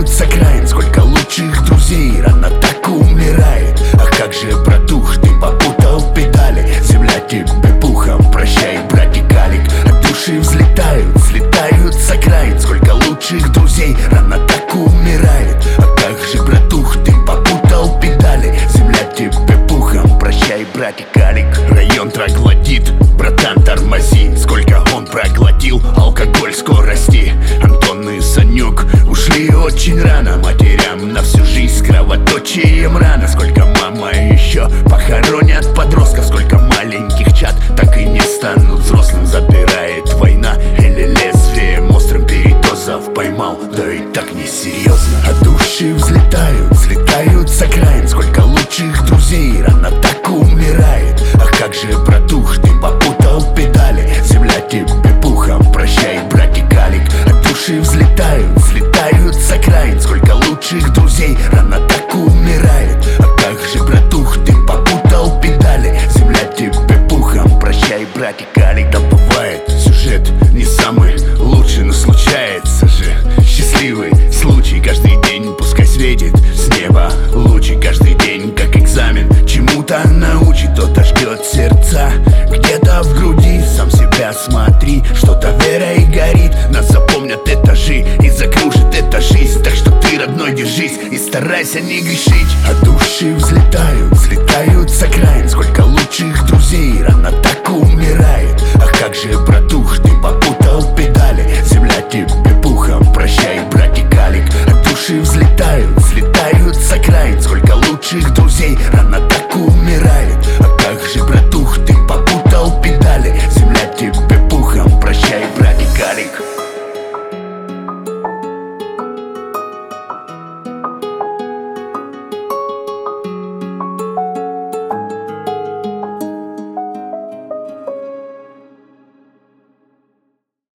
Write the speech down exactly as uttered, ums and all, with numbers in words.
с окраин. Сколько лучших друзей рано так умирает. А как же, братух, ты попутал педали? Земля тебе пухом, прощай, братик Алик. От души взлетают, взлетают с окраин. Сколько лучших друзей рано так умирает. А как же, братух, ты попутал педали? Земля тебе пухом, прощай, братик Алик. Район троглодит, братан, тормози. Сколько он проглотил алкоголь скорости. Антон и Санек ушли очень рано. Матерям на всю жизнь с кровоточием рано. Сколько мама еще похоронят подростков. Сколько маленьких чад так и не станут взрослым. Забирает война или лезвием острым передозов поймал. Да и так несерьезно. А души взлетают, взлетают с окраин. Сколько лучших друзей рано так умирает. А как же, братух, ты попутал педали? Земля тебе пухом, прощай, братик Алик. А души взлетают, взлетают с окраин. Сколько лучших друзей рано так умирает. А как же, братух, ты попутал педали? Земля тебе пухом, прощай, братик Алик. Да бывает, сюжет не самый лучший, но случается же счастливый случай. Каждый день пускай светит с неба лучи. Каждый день как экзамен чему-то научит. Кто-то ждет сердца где-то в груди. Сам себя смотри, что-то верой горит. Нас запомнят этажи и закружит эта жизнь. Так что ты, родной, держись и старайся не грешить. А души взлетают, взлетают с окраин. Сколько лучших друзей рано так умирает. А как же, братух, ты попутал педали? Земля тебе пухом, прощай, братик Алик. А души взлетают,